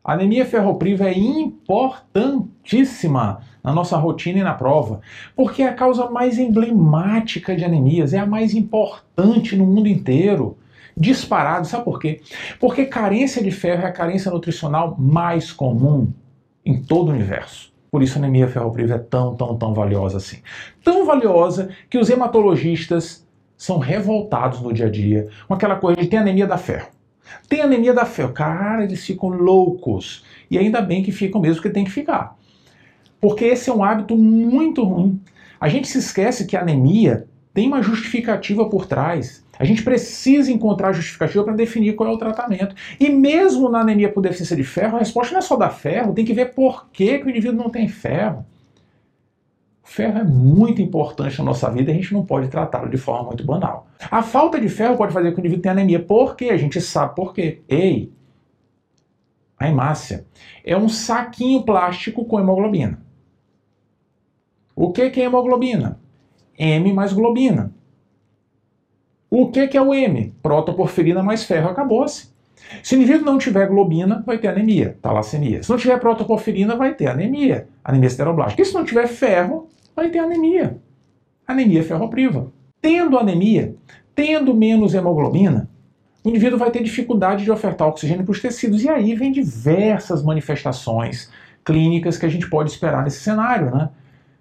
A anemia ferropriva é importantíssima na nossa rotina e na prova, porque é a causa mais emblemática de anemias, é a mais importante no mundo inteiro. Disparado, sabe por quê? Porque carência de ferro é a carência nutricional mais comum em todo o universo. Por isso a anemia ferropriva é tão valiosa assim. Tão valiosa que os hematologistas são revoltados no dia a dia com aquela coisa de ter anemia da ferro. Tem anemia da ferro. Cara, eles ficam loucos. E ainda bem que ficam mesmo, que tem que ficar. Porque esse é um hábito muito ruim. A gente se esquece que a anemia tem uma justificativa por trás. A gente precisa encontrar justificativa para definir qual é o tratamento. E mesmo na anemia por deficiência de ferro, a resposta não é só dar ferro, tem que ver por que o indivíduo não tem ferro. O ferro é muito importante na nossa vida e a gente não pode tratá-lo de forma muito banal. A falta de ferro pode fazer com que o indivíduo tenha anemia. Por quê? A gente sabe por quê. Ei, a hemácia é um saquinho plástico com hemoglobina. O que é hemoglobina? M mais globina. O que é o M? Protoporfirina mais ferro, acabou-se. Se o indivíduo não tiver globina, vai ter anemia, talassemia. Se não tiver protoporfirina, vai ter anemia sideroblástica. E se não tiver ferro, vai ter anemia. Anemia ferropriva. Tendo anemia, tendo menos hemoglobina, o indivíduo vai ter dificuldade de ofertar oxigênio para os tecidos. E aí vem diversas manifestações clínicas que a gente pode esperar nesse cenário, né?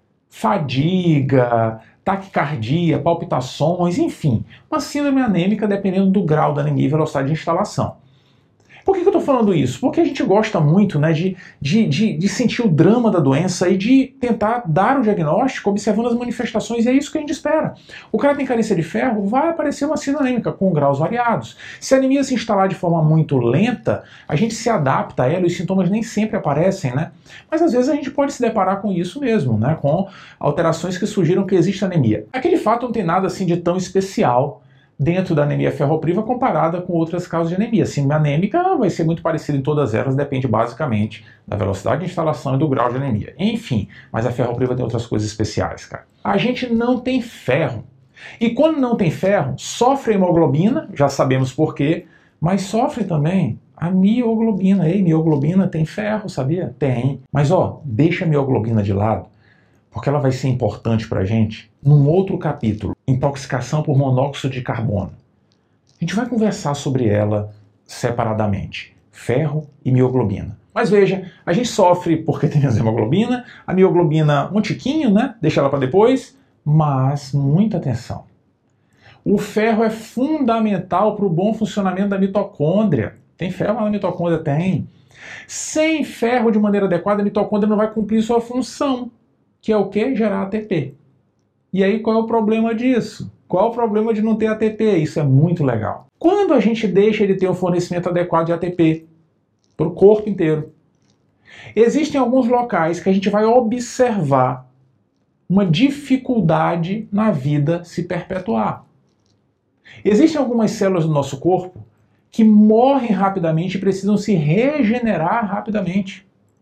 Fadiga, taquicardia, palpitações, enfim, uma síndrome anêmica dependendo do grau da anemia e velocidade de instalação. Por que eu estou falando isso? Porque a gente gosta muito, né, de sentir o drama da doença e de tentar dar o diagnóstico observando as manifestações, e é isso que a gente espera. O cara tem carência de ferro, vai aparecer uma síndrome anêmica com graus variados. Se a anemia se instalar de forma muito lenta, a gente se adapta a ela e os sintomas nem sempre aparecem, né? Mas às vezes a gente pode se deparar com isso mesmo, né, com alterações que sugiram que existe anemia. Aquele fato não tem nada assim de tão especial dentro da anemia ferropriva comparada com outras causas de anemia. A síndrome anêmica vai ser muito parecida em todas elas, depende basicamente da velocidade de instalação e do grau de anemia. Enfim, mas a ferropriva tem outras coisas especiais, cara. A gente não tem ferro. E quando não tem ferro, sofre a hemoglobina, já sabemos por quê, mas sofre também a mioglobina. Ei, mioglobina tem ferro, sabia? Tem. Mas ó, deixa a mioglobina de lado, porque ela vai ser importante pra gente num outro capítulo, intoxicação por monóxido de carbono. A gente vai conversar sobre ela separadamente, ferro e mioglobina. Mas veja, a gente sofre porque tem menos hemoglobina, a mioglobina um tiquinho, né? Deixa ela para depois, mas muita atenção. O ferro é fundamental para o bom funcionamento da mitocôndria. Tem ferro lá na mitocôndria? Tem. Sem ferro de maneira adequada, a mitocôndria não vai cumprir sua função, que é o quê? Gerar ATP. E aí qual é o problema disso? Qual é o problema de não ter ATP? Isso é muito legal. Quando a gente deixa de ter um fornecimento adequado de ATP para o corpo inteiro, existem alguns locais que a gente vai observar uma dificuldade na vida se perpetuar. Existem algumas células do nosso corpo que morrem rapidamente e precisam se regenerar rapidamente.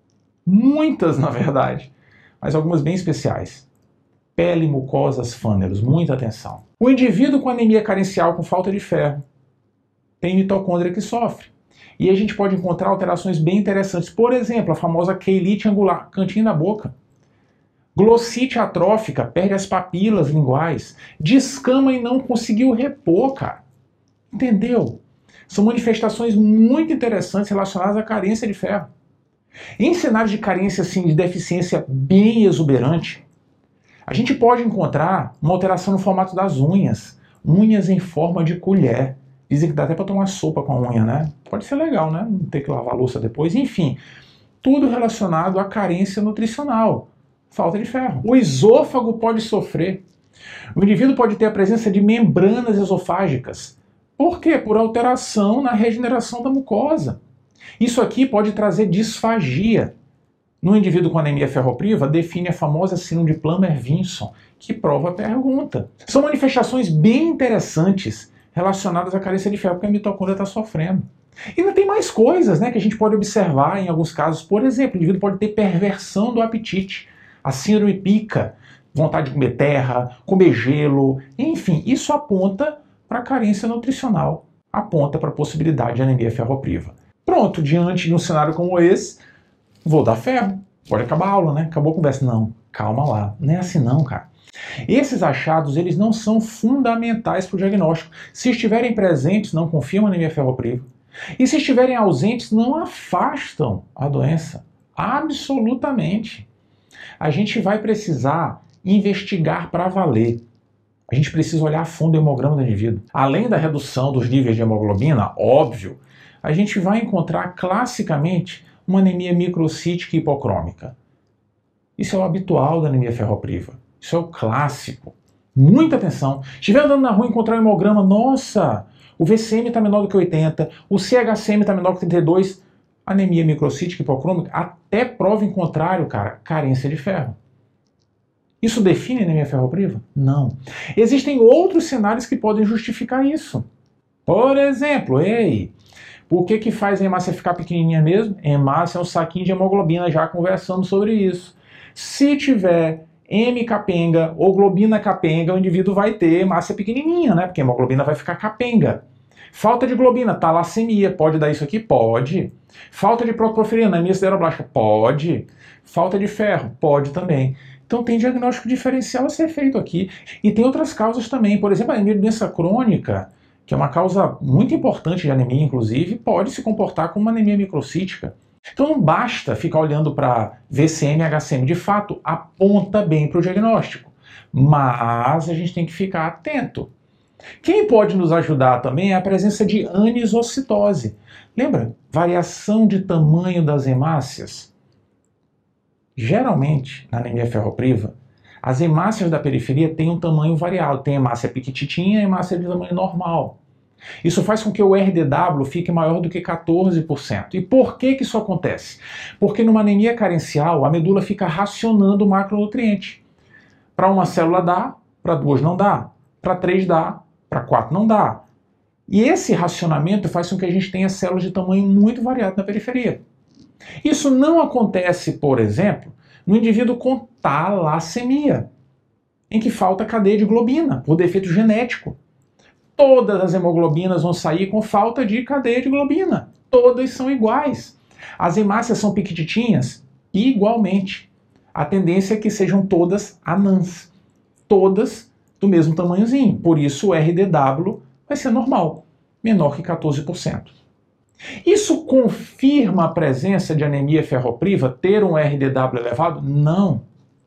Muitas, na verdade, mas algumas bem especiais. Pele, mucosas, fâneros, muita atenção. O indivíduo com anemia carencial com falta de ferro tem mitocôndria que sofre. E a gente pode encontrar alterações bem interessantes. Por exemplo, a famosa queilite angular, cantinho da boca. Glossite atrófica, perde as papilas linguais. Descama e não conseguiu repor, cara. Entendeu? São manifestações muito interessantes relacionadas à carência de ferro. Em cenários de carência assim, de deficiência bem exuberante, a gente pode encontrar uma alteração no formato das unhas. Unhas em forma de colher. Dizem que dá até para tomar sopa com a unha, né? Pode ser legal, né? Não ter que lavar a louça depois. Enfim, tudo relacionado à carência nutricional. Falta de ferro. O esôfago pode sofrer. O indivíduo pode ter a presença de membranas esofágicas. Por quê? Por alteração na regeneração da mucosa. Isso aqui pode trazer disfagia. No indivíduo com anemia ferropriva, define a famosa síndrome de Plummer-Vinson, que prova a pergunta. São manifestações bem interessantes relacionadas à carência de ferro, porque a mitocôndria está sofrendo. E ainda tem mais coisas, né, que a gente pode observar em alguns casos. Por exemplo, o indivíduo pode ter perversão do apetite, a síndrome pica, vontade de comer terra, comer gelo, enfim, isso aponta para a carência nutricional, aponta para a possibilidade de anemia ferropriva. Pronto, diante de um cenário como esse, vou dar ferro. Pode acabar a aula, né? Acabou a conversa. Não, calma lá. Não é assim não, cara. Esses achados, eles não são fundamentais para o diagnóstico. Se estiverem presentes, não confirmam anemia ferropriva. E se estiverem ausentes, não afastam a doença. Absolutamente. A gente vai precisar investigar para valer. A gente precisa olhar a fundo o hemograma do indivíduo. Além da redução dos níveis de hemoglobina, óbvio, a gente vai encontrar classicamente uma anemia microcítica hipocrômica. Isso é o habitual da anemia ferropriva. Isso é o clássico. Muita atenção. Estiver andando na rua e encontrar um hemograma, nossa, o VCM está menor do que 80, o CHCM está menor que 32, anemia microcítica hipocrômica, até prova em contrário, cara, carência de ferro. Isso define anemia ferropriva? Não. Existem outros cenários que podem justificar isso. Por exemplo, por que faz a hemácia ficar pequenininha mesmo? Hemácia é um saquinho de hemoglobina, já conversamos sobre isso. Se tiver M capenga ou globina capenga, o indivíduo vai ter hemácia pequenininha, né? Porque a hemoglobina vai ficar capenga. Falta de globina, talassemia, pode dar isso aqui? Pode. Falta de protoporfirina, anemia sideroblástica? Pode. Falta de ferro? Pode também. Então tem diagnóstico diferencial a ser feito aqui. E tem outras causas também. Por exemplo, a anemia de doença crônica, que é uma causa muito importante de anemia, inclusive, pode se comportar como uma anemia microcítica. Então não basta ficar olhando para VCM e HCM. De fato, aponta bem para o diagnóstico. Mas a gente tem que ficar atento. Quem pode nos ajudar também é a presença de anisocitose. Lembra? Variação de tamanho das hemácias. Geralmente, na anemia ferropriva, as hemácias da periferia têm um tamanho variado. Tem hemácia piquititinha e hemácia de tamanho normal. Isso faz com que o RDW fique maior do que 14%. E por que isso acontece? Porque numa anemia carencial, a medula fica racionando o macronutriente. Para uma célula dá, para duas não dá, para 3 dá, para 4 não dá. E esse racionamento faz com que a gente tenha células de tamanho muito variado na periferia. Isso não acontece, por exemplo, no indivíduo com talassemia, em que falta cadeia de globina, por defeito genético. Todas as hemoglobinas vão sair com falta de cadeia de globina. Todas são iguais. As hemácias são piquititinhas? Igualmente. A tendência é que sejam todas anãs. Todas do mesmo tamanhozinho. Por isso o RDW vai ser normal, menor que 14%. Isso confirma a presença de anemia ferropriva, ter um RDW elevado? Não.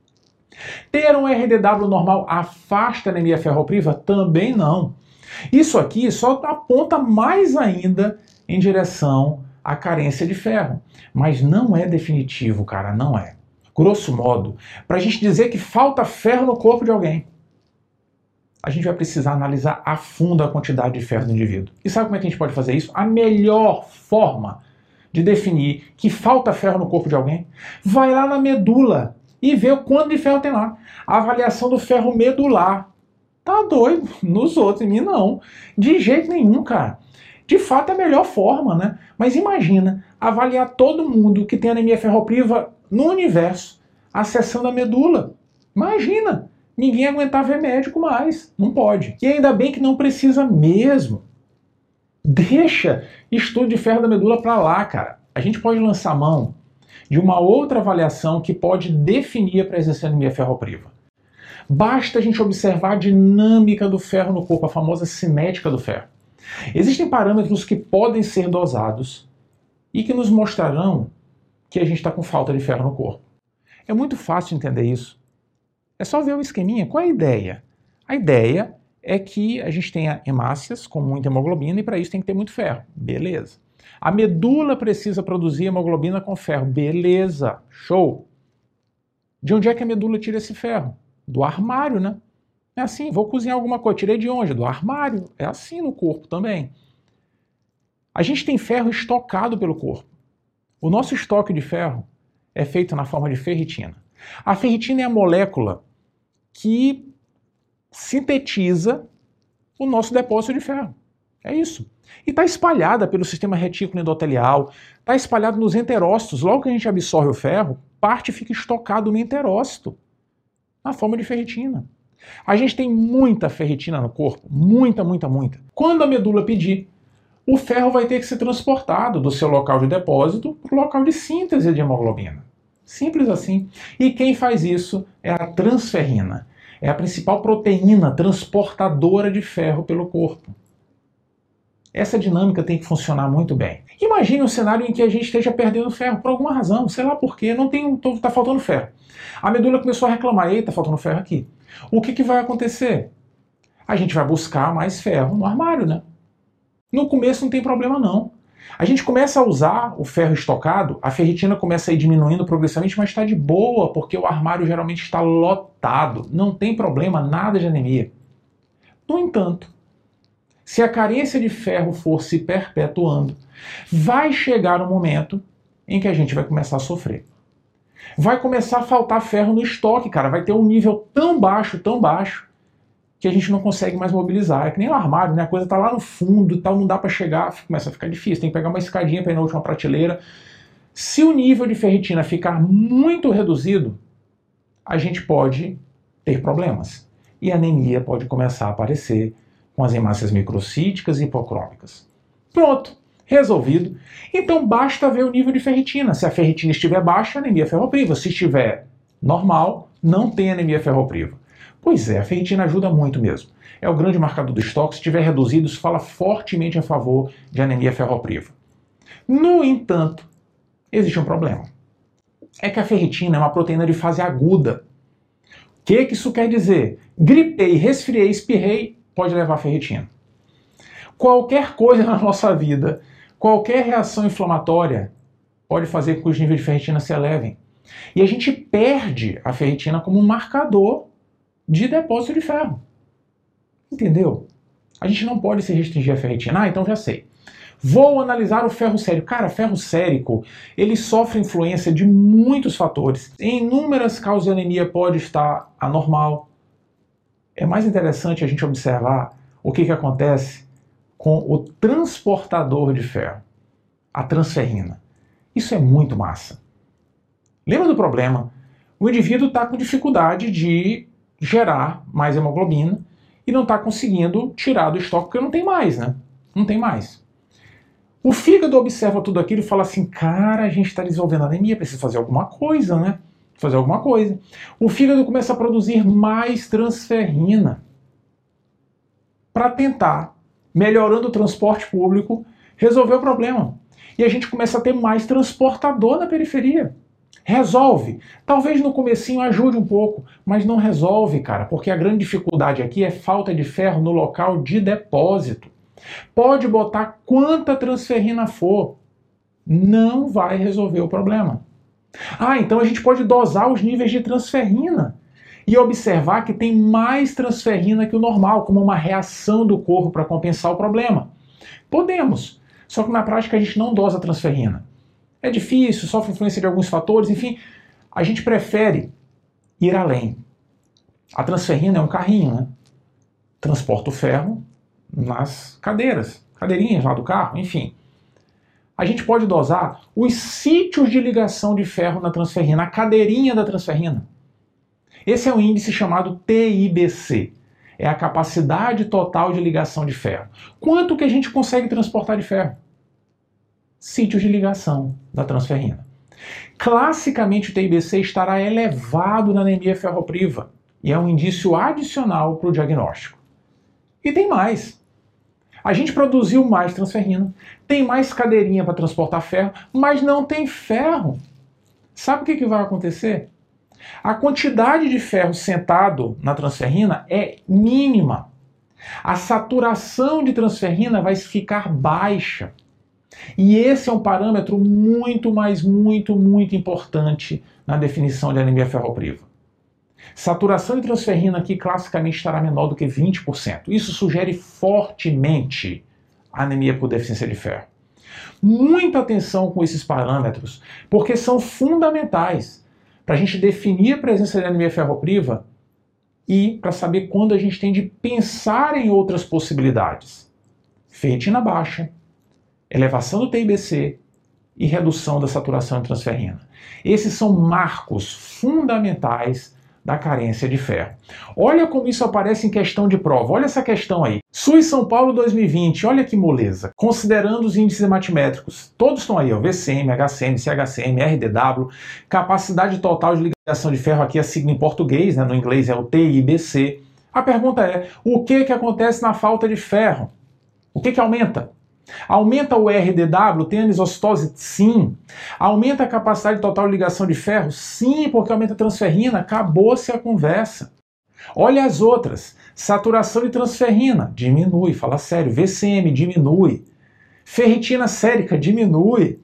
Ter um RDW normal afasta a anemia ferropriva? Também não. Isso aqui só aponta mais ainda em direção à carência de ferro. Mas não é definitivo, cara, não é. Grosso modo, para a gente dizer que falta ferro no corpo de alguém, a gente vai precisar analisar a fundo a quantidade de ferro do indivíduo. E sabe como é que a gente pode fazer isso? A melhor forma de definir que falta ferro no corpo de alguém, vai lá na medula e vê o quanto de ferro tem lá. A avaliação do ferro medular. Tá doido? Nos outros, em mim não. De jeito nenhum, cara. De fato é a melhor forma, né? Mas imagina avaliar todo mundo que tem anemia ferropriva no universo, acessando a medula. Imagina! Ninguém aguentar ver médico mais. Não pode. E ainda bem que não precisa mesmo. Deixa estudo de ferro da medula para lá, cara. A gente pode lançar mão de uma outra avaliação que pode definir a presença de anemia ferropriva. Basta a gente observar a dinâmica do ferro no corpo, a famosa cinética do ferro. Existem parâmetros que podem ser dosados e que nos mostrarão que a gente está com falta de ferro no corpo. É muito fácil entender isso. É só ver o esqueminha. Qual é a ideia? A ideia é que a gente tenha hemácias com muita hemoglobina e para isso tem que ter muito ferro. Beleza. A medula precisa produzir hemoglobina com ferro. Beleza. Show. De onde é que a medula tira esse ferro? Do armário, né? É assim, vou cozinhar alguma coisa. Tirei de onde? Do armário. É assim no corpo também. A gente tem ferro estocado pelo corpo. O nosso estoque de ferro é feito na forma de ferritina. A ferritina é a molécula que sintetiza o nosso depósito de ferro. É isso. E está espalhada pelo sistema retículo endotelial, está espalhado nos enterócitos. Logo que a gente absorve o ferro, parte fica estocado no enterócito, na forma de ferritina. A gente tem muita ferritina no corpo, muita, muita, muita. Quando a medula pedir, o ferro vai ter que ser transportado do seu local de depósito para o local de síntese de hemoglobina. Simples assim. E quem faz isso é a transferrina. É a principal proteína transportadora de ferro pelo corpo. Essa dinâmica tem que funcionar muito bem. Imagine um cenário em que a gente esteja perdendo ferro por alguma razão, sei lá por quê, tá faltando ferro. A medula começou a reclamar, eita, tá faltando ferro aqui. O que vai acontecer? A gente vai buscar mais ferro no armário, né? No começo não tem problema não. A gente começa a usar o ferro estocado, a ferritina começa a ir diminuindo progressivamente, mas está de boa, porque o armário geralmente está lotado. Não tem problema, nada de anemia. No entanto, se a carência de ferro for se perpetuando, vai chegar um momento em que a gente vai começar a sofrer. Vai começar a faltar ferro no estoque, cara. Vai ter um nível tão baixo, que a gente não consegue mais mobilizar. É que nem o armário, né? A coisa tá lá no fundo e tal, não dá para chegar, começa a ficar difícil. Tem que pegar uma escadinha para ir na última prateleira. Se o nível de ferritina ficar muito reduzido, a gente pode ter problemas. E a anemia pode começar a aparecer com as hemácias microcíticas e hipocrômicas. Pronto, resolvido. Então basta ver o nível de ferritina. Se a ferritina estiver baixa, anemia ferropriva. Se estiver normal, não tem anemia ferropriva. Pois é, a ferritina ajuda muito mesmo. É o grande marcador do estoque. Se estiver reduzido, isso fala fortemente a favor de anemia ferropriva. No entanto, existe um problema. É que a ferritina é uma proteína de fase aguda. O que isso quer dizer? Gripei, resfriei, espirrei, pode levar a ferritina. Qualquer coisa na nossa vida, qualquer reação inflamatória, pode fazer com que os níveis de ferritina se elevem. E a gente perde a ferritina como um marcador de depósito de ferro. Entendeu? A gente não pode se restringir à ferritina. Então já sei. Vou analisar o ferro sérico. Cara, ferro sérico, ele sofre influência de muitos fatores. Em inúmeras causas de anemia pode estar anormal. É mais interessante a gente observar o que acontece com o transportador de ferro, a transferrina. Isso é muito massa. Lembra do problema? O indivíduo está com dificuldade de gerar mais hemoglobina e não está conseguindo tirar do estoque porque não tem mais, né? Não tem mais. O fígado observa tudo aquilo e fala assim, cara, a gente está desenvolvendo anemia, precisa fazer alguma coisa, né? Fazer alguma coisa. O fígado começa a produzir mais transferrina para tentar, melhorando o transporte público, resolver o problema. E a gente começa a ter mais transportador na periferia. Resolve. Talvez no comecinho ajude um pouco, mas não resolve, cara, porque a grande dificuldade aqui é falta de ferro no local de depósito. Pode botar quanta transferrina for, não vai resolver o problema. Então a gente pode dosar os níveis de transferrina e observar que tem mais transferrina que o normal, como uma reação do corpo para compensar o problema. Podemos, só que na prática a gente não dosa a transferrina. É difícil, sofre influência de alguns fatores, enfim, a gente prefere ir além. A transferrina é um carrinho, né? Transporta o ferro nas cadeirinhas lá do carro, enfim. A gente pode dosar os sítios de ligação de ferro na transferrina, a cadeirinha da transferrina. Esse é um índice chamado TIBC. É a capacidade total de ligação de ferro. Quanto que a gente consegue transportar de ferro? Sítios de ligação da transferrina. Classicamente o TIBC estará elevado na anemia ferropriva e é um indício adicional para o diagnóstico. E tem mais. A gente produziu mais transferrina, tem mais cadeirinha para transportar ferro, mas não tem ferro. Sabe o que vai acontecer? A quantidade de ferro sentado na transferrina é mínima. A saturação de transferrina vai ficar baixa. E esse é um parâmetro muito importante na definição de anemia ferropriva. Saturação de transferrina aqui classicamente estará menor do que 20%. Isso sugere fortemente a anemia por deficiência de ferro. Muita atenção com esses parâmetros, porque são fundamentais para a gente definir a presença de anemia ferropriva e para saber quando a gente tem de pensar em outras possibilidades. Ferritina baixa, elevação do TIBC e redução da saturação de transferrina. Esses são marcos fundamentais da carência de ferro. Olha como isso aparece em questão de prova. Olha essa questão aí. SUS São Paulo 2020, olha que moleza. Considerando os índices hematimétricos, todos estão aí, ó, VCM, HCM, CHCM, RDW, capacidade total de ligação de ferro, aqui a sigla em português, né, no inglês é o TIBC. A pergunta é, o que acontece na falta de ferro? O que aumenta? Aumenta o RDW, tem anisocitose? Sim. Aumenta a capacidade total de ligação de ferro? Sim, porque aumenta a transferrina. Acabou-se a conversa. Olha as outras. Saturação de transferrina, diminui, fala sério. VCM, diminui. Ferritina sérica, diminui.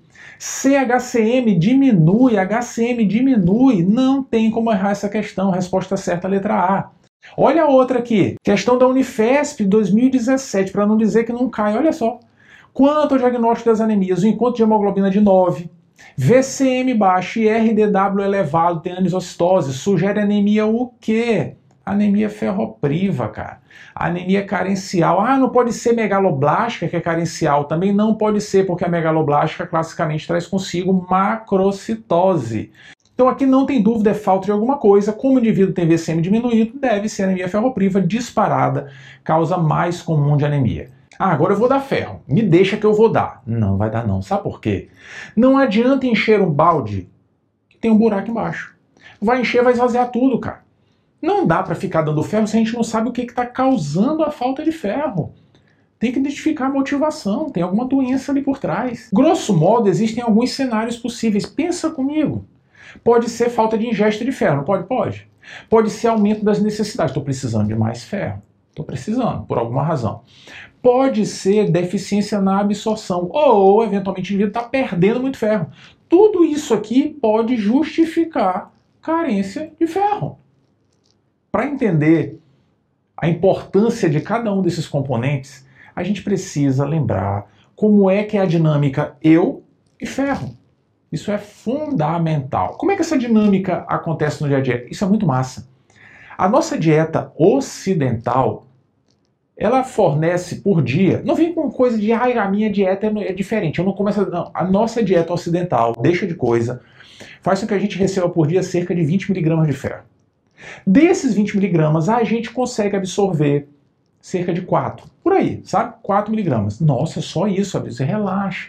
CHCM, diminui. HCM, diminui. Não tem como errar essa questão. Resposta certa, letra A. Olha a outra aqui. Questão da Unifesp 2017, para não dizer que não cai. Olha só. Quanto ao diagnóstico das anemias, o encontro de hemoglobina de 9, VCM baixo e RDW elevado, tem anisocitose, sugere anemia o quê? Anemia ferropriva, cara. Anemia carencial. Ah, não pode ser megaloblástica, que é carencial. Também não pode ser, porque a megaloblástica classicamente traz consigo macrocitose. Então aqui não tem dúvida, é falta de alguma coisa. Como o indivíduo tem VCM diminuído, deve ser anemia ferropriva disparada, causa mais comum de anemia. Ah, agora eu vou dar ferro. Me deixa que eu vou dar. Não vai dar não. Sabe por quê? Não adianta encher um balde que tem um buraco embaixo. Vai encher, vai esvaziar tudo, cara. Não dá para ficar dando ferro se a gente não sabe o que está causando a falta de ferro. Tem que identificar a motivação, tem alguma doença ali por trás. Grosso modo, existem alguns cenários possíveis. Pensa comigo. Pode ser falta de ingesta de ferro, não pode? Pode. Pode ser aumento das necessidades. Estou precisando de mais ferro. Estou precisando, por alguma razão. Pode ser deficiência na absorção, ou eventualmente o indivíduo está perdendo muito ferro. Tudo isso aqui pode justificar carência de ferro. Para entender a importância de cada um desses componentes, a gente precisa lembrar como é que é a dinâmica eu e ferro. Isso é fundamental. Como é que essa dinâmica acontece no dia a dia? Isso é muito massa. A nossa dieta ocidental, ela fornece por dia, não vem com coisa de, ai, a minha dieta é diferente, eu não começo, não, a nossa dieta ocidental, deixa de coisa, faz com que a gente receba por dia cerca de 20 miligramas de ferro. Desses 20 miligramas, a gente consegue absorver cerca de 4, por aí, sabe? 4 miligramas. Nossa, só isso, você relaxa.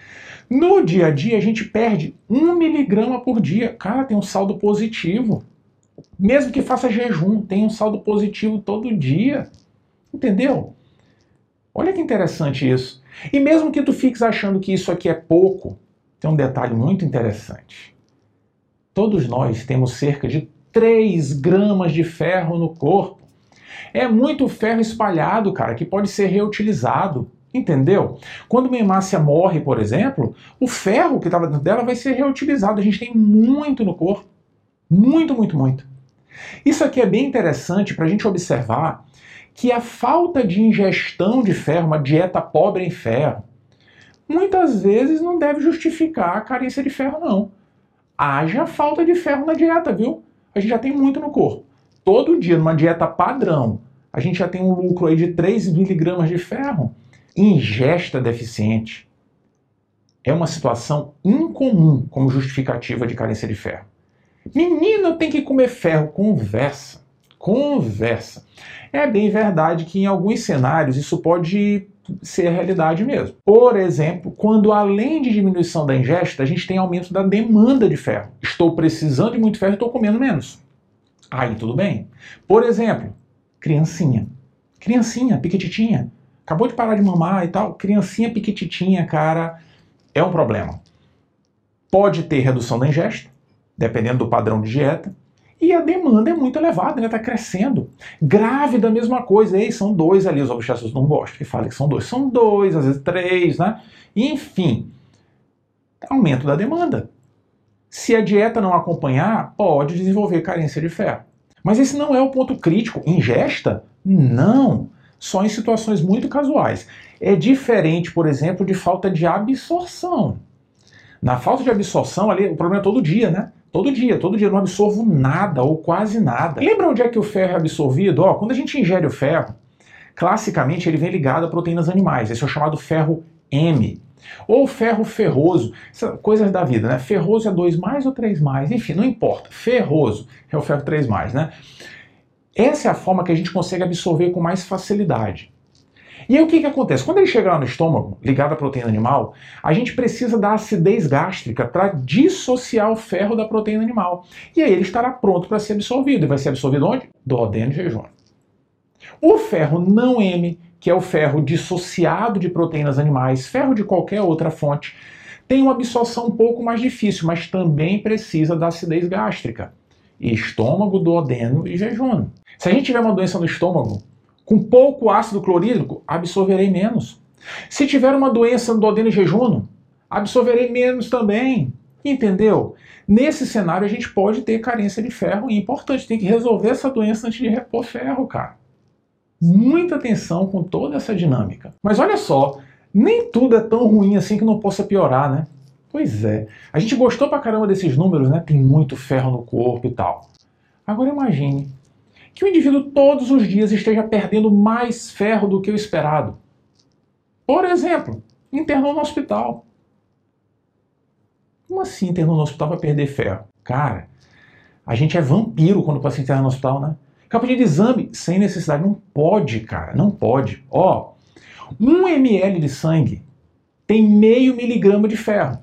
No dia a dia, a gente perde 1 miligrama por dia. Cara, tem um saldo positivo. Mesmo que faça jejum, tem um saldo positivo todo dia. Entendeu? Olha que interessante isso. E mesmo que tu fiques achando que isso aqui é pouco, tem um detalhe muito interessante. Todos nós temos cerca de 3 gramas de ferro no corpo. É muito ferro espalhado, cara, que pode ser reutilizado. Entendeu? Quando uma hemácia morre, por exemplo, o ferro que estava dentro dela vai ser reutilizado. A gente tem muito no corpo. Muito, muito, muito. Isso aqui é bem interessante para a gente observar que a falta de ingestão de ferro, uma dieta pobre em ferro, muitas vezes não deve justificar a carência de ferro, não. Haja falta de ferro na dieta, viu? A gente já tem muito no corpo. Todo dia, numa dieta padrão, a gente já tem um lucro aí de 3 miligramas de ferro. Ingesta deficiente é uma situação incomum como justificativa de carência de ferro. Menino, tem que comer ferro. Conversa. Conversa. É bem verdade que em alguns cenários isso pode ser a realidade mesmo. Por exemplo, quando além de diminuição da ingesta, a gente tem aumento da demanda de ferro. Estou precisando de muito ferro e estou comendo menos. Aí tudo bem. Por exemplo, criancinha. Criancinha, piquititinha. Acabou de parar de mamar e tal. Criancinha piquititinha, cara, é um problema. Pode ter redução da ingesta, dependendo do padrão de dieta. E a demanda é muito elevada, né? Está crescendo. Grávida, a mesma coisa. Ei, são 2 ali, os obstetras não gostam que falem que são 2. São 2, às vezes 3, né? Enfim, aumento da demanda. Se a dieta não acompanhar, pode desenvolver carência de ferro. Mas esse não é o ponto crítico. Ingesta? Não. Só em situações muito casuais. É diferente, por exemplo, de falta de absorção. Na falta de absorção, ali, o problema é todo dia, né? Todo dia, eu não absorvo nada ou quase nada. Lembra onde é que o ferro é absorvido? Ó, quando a gente ingere o ferro, classicamente ele vem ligado a proteínas animais. Esse é o chamado ferro M. Ou ferro ferroso, coisas da vida, né? Ferroso é 2+, ou 3+, enfim, não importa. Ferroso é o ferro 3+, né? Essa é a forma que a gente consegue absorver com mais facilidade. E aí o que acontece? Quando ele chega lá no estômago, ligado à proteína animal, a gente precisa da acidez gástrica para dissociar o ferro da proteína animal. E aí ele estará pronto para ser absorvido. E vai ser absorvido onde? Duodeno e jejum. O ferro não M, que é o ferro dissociado de proteínas animais, ferro de qualquer outra fonte, tem uma absorção um pouco mais difícil, mas também precisa da acidez gástrica. Estômago, duodeno e jejum. Se a gente tiver uma doença no estômago, com pouco ácido clorídrico, absorverei menos. Se tiver uma doença no duodeno e jejum, absorverei menos também. Entendeu? Nesse cenário a gente pode ter carência de ferro e é importante, tem que resolver essa doença antes de repor ferro, cara. Muita atenção com toda essa dinâmica. Mas olha só, nem tudo é tão ruim assim que não possa piorar, né? Pois é, a gente gostou pra caramba desses números, né? Tem muito ferro no corpo e tal. Agora imagine que o indivíduo todos os dias esteja perdendo mais ferro do que o esperado. Por exemplo, internou no hospital. Como assim internou no hospital para perder ferro? Cara, a gente é vampiro quando o paciente interna no hospital, né? Capa de exame sem necessidade. Não pode, cara, não pode. Ó, 1 ml de sangue tem 0,5 miligrama de ferro.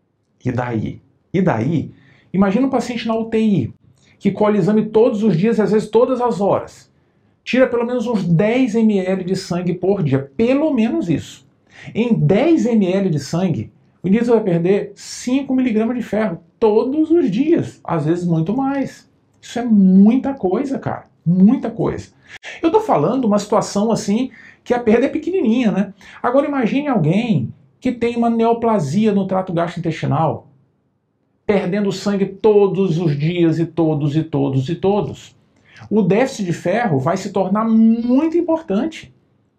E daí? E daí? Imagina um paciente na UTI, que colhe exame todos os dias, às vezes todas as horas. Tira pelo menos uns 10 ml de sangue por dia, pelo menos isso. Em 10 ml de sangue, o indivíduo vai perder 5 miligramas de ferro todos os dias, às vezes muito mais. Isso é muita coisa, cara, muita coisa. Eu tô falando uma situação assim que a perda é pequenininha, né? Agora imagine alguém que tem uma neoplasia no trato gastrointestinal, perdendo sangue todos os dias e todos e todos e todos. O déficit de ferro vai se tornar muito importante.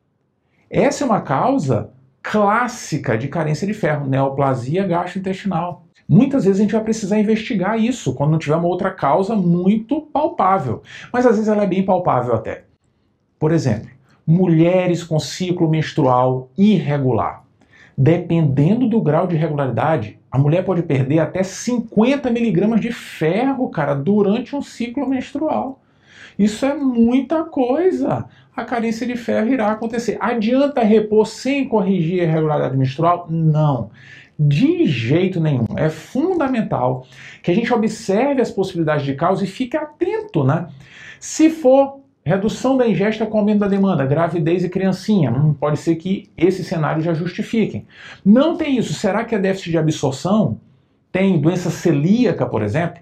Essa é uma causa clássica de carência de ferro, neoplasia gastrointestinal. Muitas vezes a gente vai precisar investigar isso quando não tiver uma outra causa muito palpável. Mas às vezes ela é bem palpável até. Por exemplo, mulheres com ciclo menstrual irregular. Dependendo do grau de irregularidade, a mulher pode perder até 50 miligramas de ferro, cara, durante um ciclo menstrual. Isso é muita coisa. A carência de ferro irá acontecer. Adianta repor sem corrigir a irregularidade menstrual? Não. De jeito nenhum. É fundamental que a gente observe as possibilidades de causa e fique atento, né? Se for redução da ingesta com aumento da demanda, gravidez e criancinha, pode ser que esses cenários já justifiquem. Não tem isso. Será que é déficit de absorção? Tem doença celíaca, por exemplo?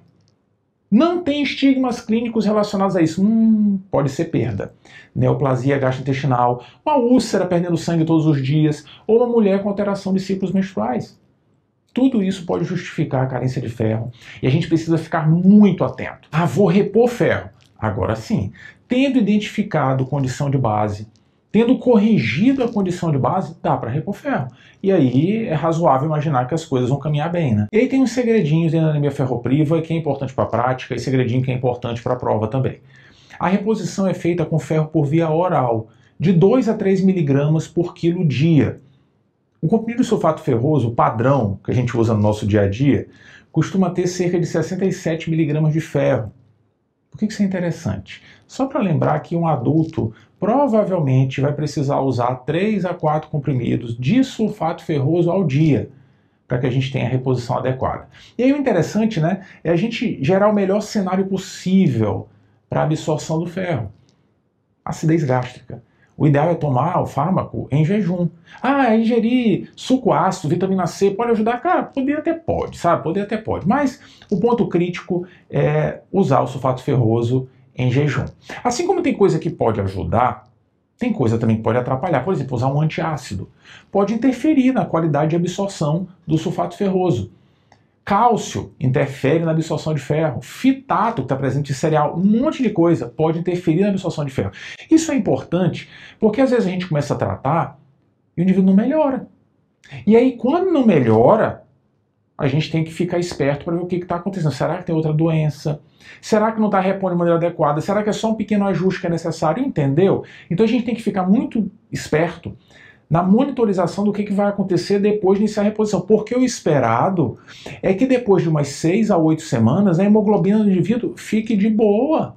Não tem estigmas clínicos relacionados a isso. Pode ser perda. Neoplasia gastrointestinal, uma úlcera perdendo sangue todos os dias, ou uma mulher com alteração de ciclos menstruais. Tudo isso pode justificar a carência de ferro e a gente precisa ficar muito atento. Vou repor ferro. Agora sim, tendo identificado condição de base, tendo corrigido a condição de base, dá para repor ferro. E aí é razoável imaginar que as coisas vão caminhar bem, né? E aí tem uns segredinhos dentro da anemia ferropriva que é importante para a prática e segredinho que é importante para a prova também. A reposição é feita com ferro por via oral, de 2 a 3 miligramas por quilo dia. O comprimido de sulfato ferroso, padrão, que a gente usa no nosso dia a dia, costuma ter cerca de 67 miligramas de ferro. Por que isso é interessante? Só para lembrar que um adulto provavelmente vai precisar usar 3 a 4 comprimidos de sulfato ferroso ao dia para que a gente tenha a reposição adequada. E aí o interessante, né, é a gente gerar o melhor cenário possível para a absorção do ferro. Acidez gástrica. O ideal é tomar o fármaco em jejum. Ingerir suco ácido, vitamina C, pode ajudar? Cara, poder até pode, sabe? Poder até pode. Mas o ponto crítico é usar o sulfato ferroso em jejum. Assim como tem coisa que pode ajudar, tem coisa também que pode atrapalhar. Por exemplo, usar um antiácido. Pode interferir na qualidade de absorção do sulfato ferroso. Cálcio interfere na absorção de ferro. Fitato, que está presente em cereal, um monte de coisa pode interferir na absorção de ferro. Isso é importante porque às vezes a gente começa a tratar e o indivíduo não melhora. E aí, quando não melhora, a gente tem que ficar esperto para ver o que está acontecendo. Será que tem outra doença? Será que não está repondo de maneira adequada? Será que é só um pequeno ajuste que é necessário? Entendeu? Então a gente tem que ficar muito esperto na monitorização do que vai acontecer depois de iniciar a reposição. Porque o esperado é que depois de umas 6 a 8 semanas a hemoglobina do indivíduo fique de boa.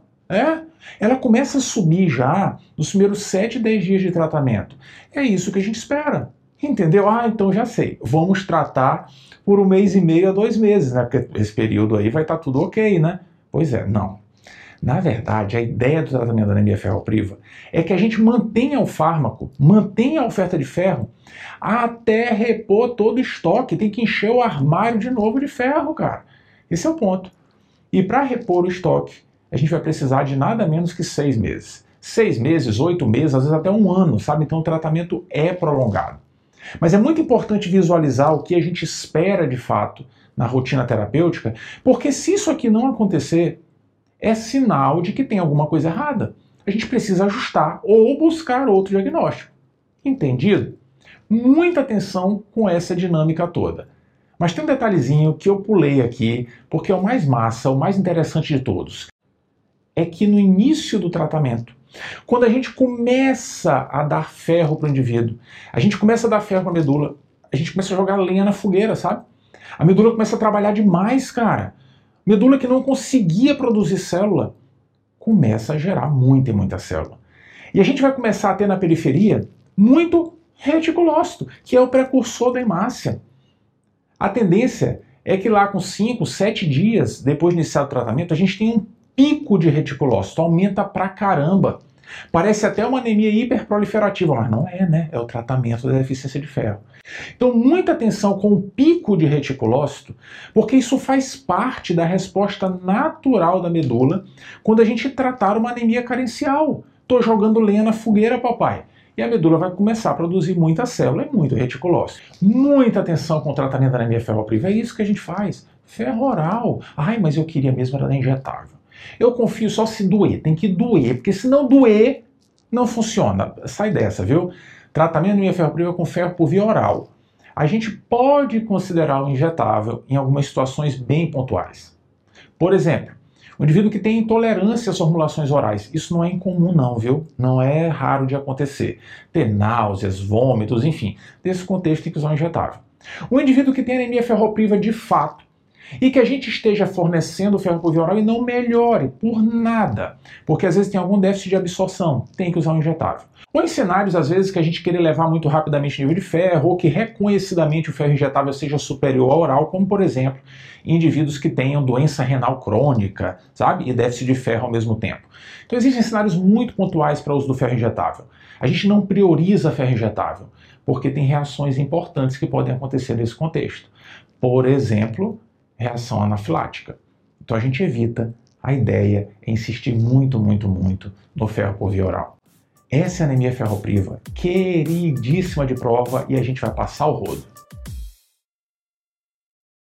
Ela começa a subir já nos primeiros 7, 10 dias de tratamento. É isso que a gente espera. Entendeu? Então já sei. Vamos tratar por 1 mês e meio a 2 meses, né? Porque esse período aí vai estar tudo ok, né? Pois é, não. Na verdade, a ideia do tratamento da anemia ferropriva é que a gente mantenha o fármaco, mantenha a oferta de ferro até repor todo o estoque. Tem que encher o armário de novo de ferro, cara. Esse é o ponto. E para repor o estoque, a gente vai precisar de nada menos que 6 meses. 6 meses, 8 meses, às vezes até 1 ano, sabe? Então o tratamento é prolongado. Mas é muito importante visualizar o que a gente espera de fato na rotina terapêutica, porque se isso aqui não acontecer, é sinal de que tem alguma coisa errada. A gente precisa ajustar ou buscar outro diagnóstico. Entendido? Muita atenção com essa dinâmica toda. Mas tem um detalhezinho que eu pulei aqui, porque é o mais massa, o mais interessante de todos. É que no início do tratamento, quando a gente começa a dar ferro para o indivíduo, a gente começa a dar ferro para a medula, a gente começa a jogar lenha na fogueira, sabe? A medula começa a trabalhar demais, cara. Medula que não conseguia produzir célula, começa a gerar muita e muita célula. E a gente vai começar a ter na periferia muito reticulócito, que é o precursor da hemácia. A tendência é que lá com 5, 7 dias depois de iniciar o tratamento, a gente tem um pico de reticulócito, aumenta pra caramba. Parece até uma anemia hiperproliferativa, mas não é, né? É o tratamento da deficiência de ferro. Então, muita atenção com o pico de reticulócito, porque isso faz parte da resposta natural da medula quando a gente tratar uma anemia carencial. Estou jogando lenha na fogueira, papai. E a medula vai começar a produzir muita célula e muito reticulócito. Muita atenção com o tratamento da anemia ferropriva. É isso que a gente faz. Ferro oral. Mas eu queria mesmo era da injetável. Eu confio só se doer. Tem que doer, porque se não doer, não funciona. Sai dessa, viu? Tratamento de anemia ferropriva com ferro por via oral. A gente pode considerar o injetável em algumas situações bem pontuais. Por exemplo, o indivíduo que tem intolerância às formulações orais. Isso não é incomum não, viu? Não é raro de acontecer. Ter náuseas, vômitos, enfim. Nesse contexto tem que usar um injetável. O indivíduo que tem anemia ferropriva de fato e que a gente esteja fornecendo ferro por via oral e não melhore por nada, porque às vezes tem algum déficit de absorção, tem que usar um injetável. Ou em cenários, às vezes, que a gente queira elevar muito rapidamente o nível de ferro, ou que reconhecidamente o ferro injetável seja superior ao oral, como, por exemplo, indivíduos que tenham doença renal crônica, sabe? E déficit de ferro ao mesmo tempo. Então existem cenários muito pontuais para o uso do ferro injetável. A gente não prioriza ferro injetável, porque tem reações importantes que podem acontecer nesse contexto. Por exemplo, reação anafilática. Então a gente evita. A ideia é insistir muito no ferro por via oral. Essa é a anemia ferropriva, queridíssima de prova, e a gente vai passar o rodo.